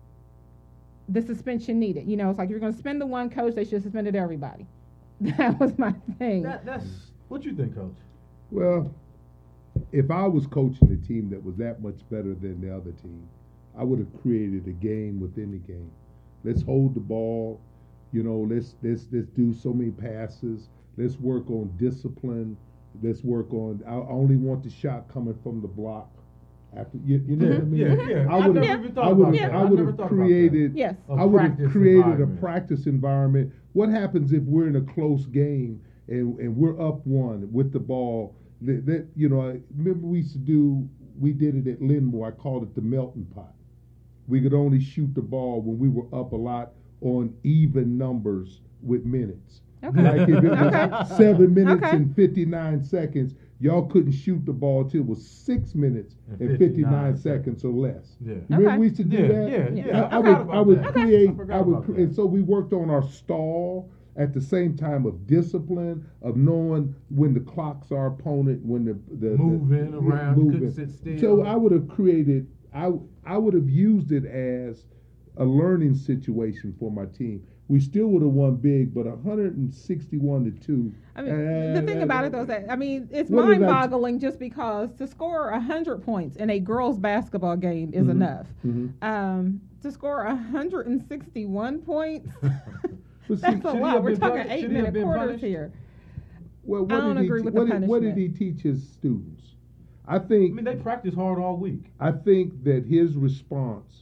the suspension needed, you know, it's like if you're going to suspend the one coach, they should have suspended everybody. That was my thing. That, that's what you think, Coach? Well, if I was coaching a team that was that much better than the other team, I would have created a game within the game. Let's hold the ball, you know, let's let's let's do so many passes. Let's work on discipline. Let's work on. I only want the shot coming from the block. After you, you know yeah, what I mean? Yeah, yeah. I would have. I would have. I would have created. Yes. I would have created a practice environment. What happens if we're in a close game and and we're up one with the ball? That, that you know, I remember we used to do. We did it at Linmore. I called it the melting pot. We could only shoot the ball when we were up a lot on even numbers with minutes. Okay. Like if it was okay. seven minutes okay. and fifty-nine seconds, y'all couldn't shoot the ball till it was six minutes and, and fifty-nine seconds or less. Yeah. Remember okay. we used to do yeah, that? Yeah, yeah. I, I, I would, I would that. create. I, I would, cre- and so we worked on our stall at the same time of discipline, of knowing when the clocks our opponent, when the the moving the, around, moving. couldn't sit still. So I would have created. I I would have used it as a learning situation for my team. We still would have won big, but one hundred sixty-one to two. I mean, uh, the thing uh, about it though is that I mean it's what did I mind-boggling just because to score a hundred points in a girls' basketball game is Mhm. enough. Mhm. Um, to score a hundred and sixty-one points, But see, that's a should he lot. have We're been talking puni- eight should he have minute been quarters punished? here. well, what I don't did he agree te- with what the did, what did punishment. he teach his students? I I think. mean, they practice hard all week. I think that his response.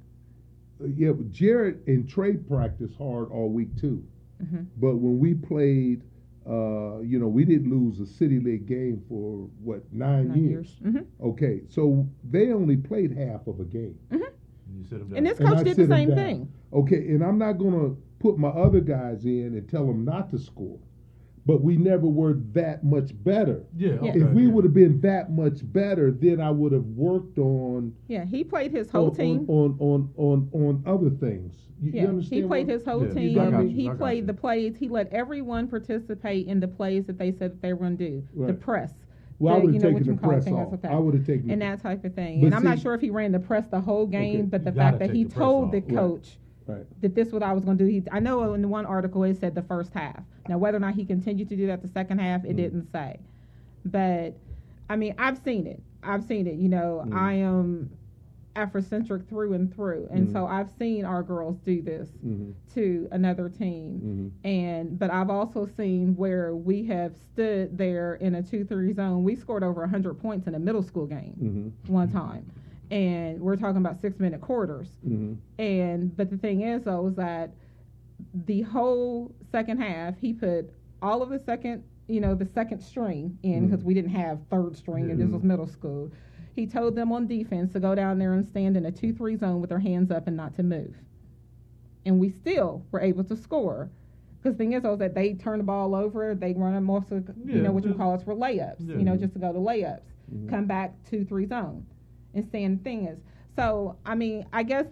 Uh, yeah, but Jared and Trey practiced hard all week too. Mm-hmm. But when we played, uh, you know, we didn't lose a city league game for what nine, Nine years. years. Mm-hmm. Okay, so they only played half of a game. Mm-hmm. You sit them down. And this And coach I did sit the 'em same down. thing. Okay, and I'm not gonna put my other guys in and tell them not to score, but we never were that much better. yeah, Yeah. okay, If we yeah. would have been that much better, then I would have worked on Yeah, he played his whole on, team. on on on on other things. You, you Yeah, understand? he played what- his whole Yeah, team. I got you, He I got played you. the plays. He let everyone participate in the plays that they said that they were going to do. The Right. press. Well, I the, would you have know, taken what the you call it, press things off. like that. I would have taken And the, that type of thing. But And I'm not see- sure if he ran the press the whole game, Okay. but the You gotta fact that take he the press told off. the Right. coach right. that this is what I was going to do. He, I know in the one article it said the first half. Now, whether or not he continued to do that the second half, it Mm. didn't say. But, I mean, I've seen it. I've seen it. You know, Mm. I am Afrocentric through and through. And Mm. so I've seen our girls do this Mm-hmm. to another team. Mm-hmm. And but I've also seen where we have stood there in a two three zone. We scored over one hundred points in a middle school game Mm-hmm. one time. And we're talking about six minute quarters. Mm-hmm. And but the thing is though is that the whole second half he put all of the second, you know, the second string in because Mhm. we didn't have third string and this Mhm. was middle school. He told them on defense to go down there and stand in a two three zone with their hands up and not to move. And we still were able to score. Because the thing is, though, is that they turn the ball over, they run them most of, you Yeah, know, what you just- call it for layups, yeah. you know, just to go to layups, Mhm. come back two three zone, and stand thing is. So, I mean, I guess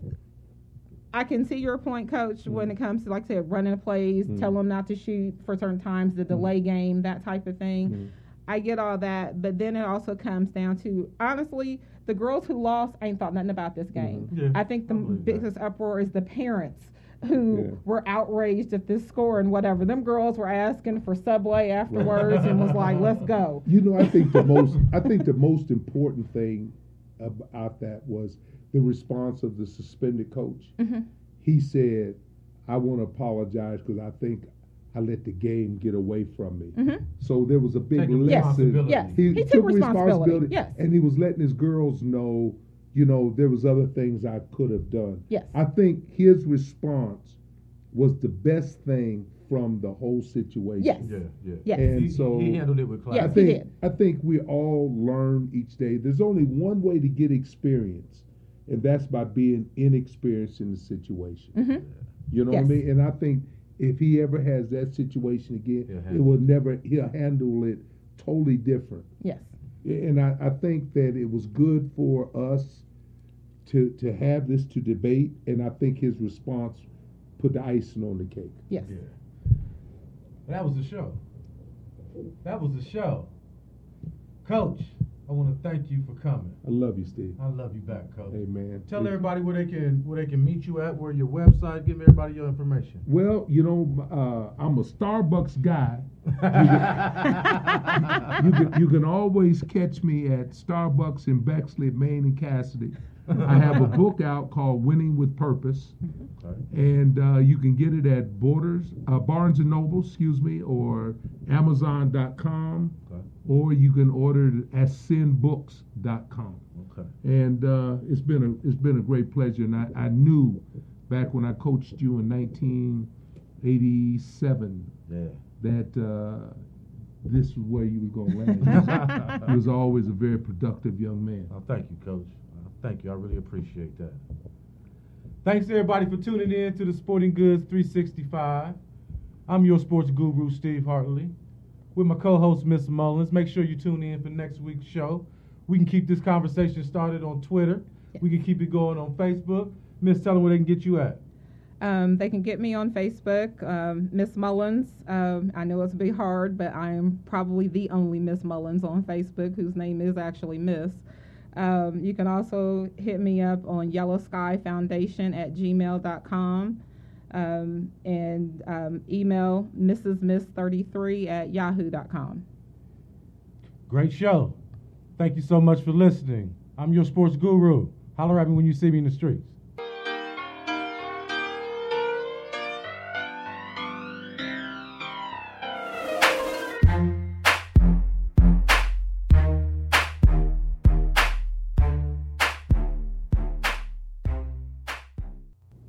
I can see your point, Coach, when Mhm. it comes to, like I said, running plays, Mhm. tell them not to shoot for certain times, the delay game, that type of thing. Mhm. I get all that, but then it also comes down to, honestly, the girls who lost ain't thought nothing about this game. Mhm. Yeah, I think the I believe that. biggest uproar is the parents who Yeah. were outraged at this score and whatever. Them girls were asking for Subway afterwards and was like, let's go. You know, I think the most I think the most important thing about that was the response of the suspended coach. Mm-hmm. He said, I want to apologize because I think I let the game get away from me. Mm-hmm. So there was a big Taking Yes. lesson. responsibility. Yes. He, He took responsibility. Yes. and he was letting his girls know, you know, there was other things I could have done. Yes. I think his response was the best thing from the whole situation. Yes. Yeah, yeah. Yes. And he, so he handled it with class. Yes, I he think did. I think we all learn each day. There's only one way to get experience, and that's by being inexperienced in the situation. Mm-hmm. You know Yes. what I mean? And I think if he ever has that situation again, He'll it handle will never. He'll handle it totally different. Yes. And I, I think that it was good for us to to have this to debate, and I think his response put the icing on the cake. Yes. Yeah. That was the show. That was the show. Coach, I want to thank you for coming. I love you, Steve. I love you back, Coach. Hey, man. Tell It's- everybody where they can where they can meet you at, where your website. Give everybody your information. Well, you know, uh, I'm a Starbucks guy. You can you can always catch me at Starbucks in Bexley, Maine, and Cassidy. I have a book out called Winning with Purpose, Okay. and uh, you can get it at Borders, uh, Barnes and Noble, excuse me, or Amazon dot com, Okay. or you can order it at Sin Books dot com. Okay. And uh, it's been a it's been a great pleasure. And I, I knew back when I coached you in nineteen eighty-seven Yeah. that uh, this is where you were going to land. He was always a very productive young man. Oh, thank you, Coach. Uh, thank you. I really appreciate that. Thanks everybody for tuning in to the Sporting Goods three sixty-five. I'm your sports guru, Steve Hartley, with my co-host, Miss Mullins. Make sure you tune in for next week's show. We can keep this conversation started on Twitter. Yes. We can keep it going on Facebook. Miss, tell them where they can get you at. Um, they can get me on Facebook, um, Miss Mullins. Um, I know it's a bit hard, but I am probably the only Miss Mullins on Facebook whose name is actually Miss. Um, you can also hit me up on Yellow Sky Foundation at gmail dot com um, and um, email Missus Miss thirty-three at yahoo dot com. Great show. Thank you so much for listening. I'm your sports guru. Holler at me when you see me in the streets.